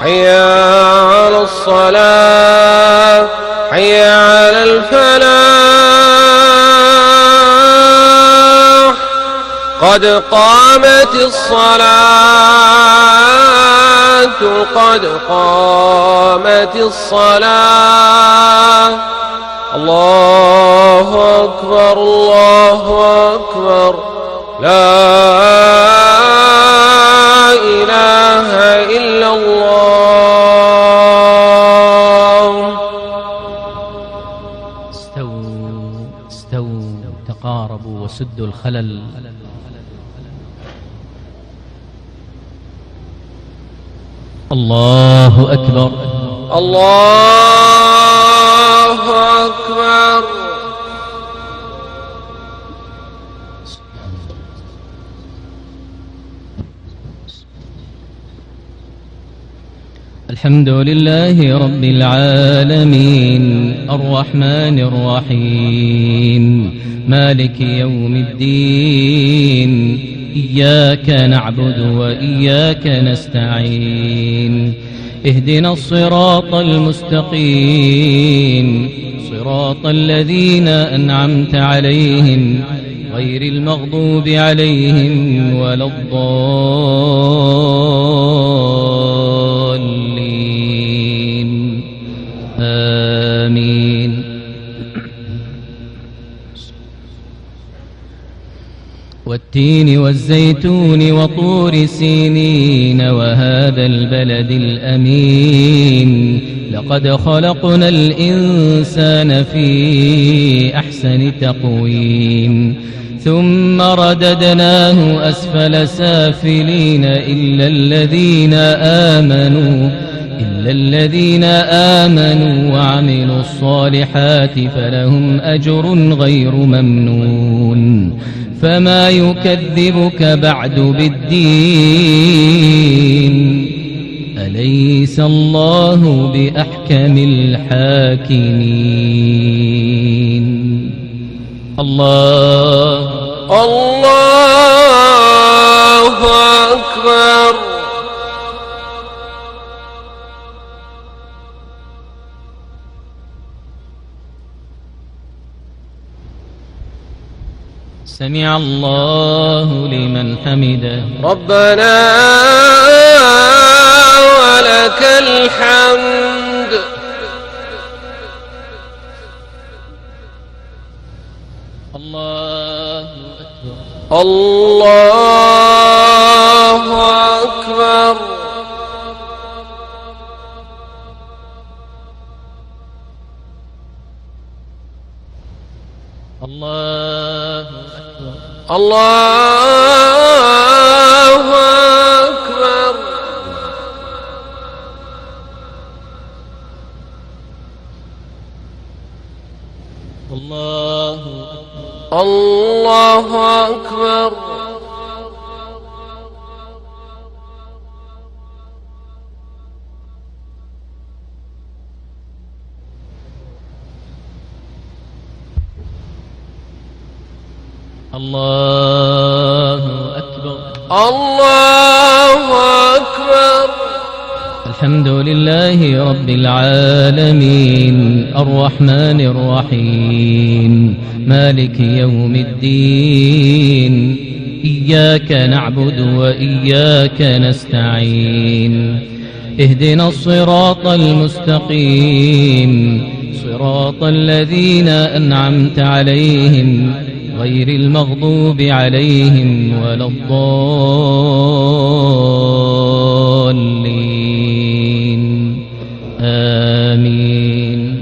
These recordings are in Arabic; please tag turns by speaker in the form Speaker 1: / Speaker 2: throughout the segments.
Speaker 1: حي على الصلاة حي على الفلاح قد قامت الصلاة قد قامت الصلاة الله أكبر الله أكبر لا إله إلا الله.
Speaker 2: استووا تقاربوا وسدوا الخلل. الله أكبر
Speaker 1: الله أكبر.
Speaker 2: الحمد لله رب العالمين الرحمن الرحيم مالك يوم الدين إياك نعبد وإياك نستعين اهدنا الصراط المستقيم صراط الذين أنعمت عليهم غير المغضوب عليهم ولا الضالين آمين. والتين والزيتون وطور سينين وهذا البلد الأمين لقد خلقنا الإنسان في أحسن تقويم ثم رددناه أسفل سافلين إلا الذين آمنوا وعملوا الصالحات فلهم أجر غير ممنون. فما يكذبك بعد بالدين أليس الله بأحكم الحاكمين. الله
Speaker 1: أكبر.
Speaker 2: سمع الله لمن حمده
Speaker 1: ربنا ولك الحمد.
Speaker 2: الله أكبر
Speaker 1: الله أكبر.
Speaker 2: الله أكبر
Speaker 1: الله أكبر.
Speaker 2: الله
Speaker 1: أكبر.
Speaker 2: الله أكبر
Speaker 1: الله أكبر.
Speaker 2: الحمد لله رب العالمين الرحمن الرحيم مالك يوم الدين إياك نعبد وإياك نستعين اهدنا الصراط المستقيم صراط الذين أنعمت عليهم غير المغضوب عليهم ولا الضالين آمين.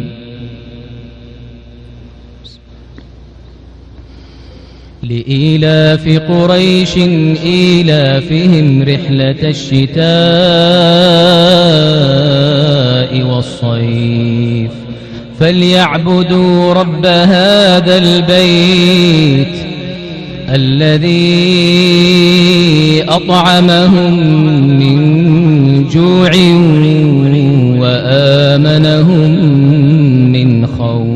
Speaker 2: لإيلاف قريش إيلافهم رحلة الشتاء والصيف فليعبدوا رب هذا البيت الذي أطعمهم من جوع وآمنهم من خوف.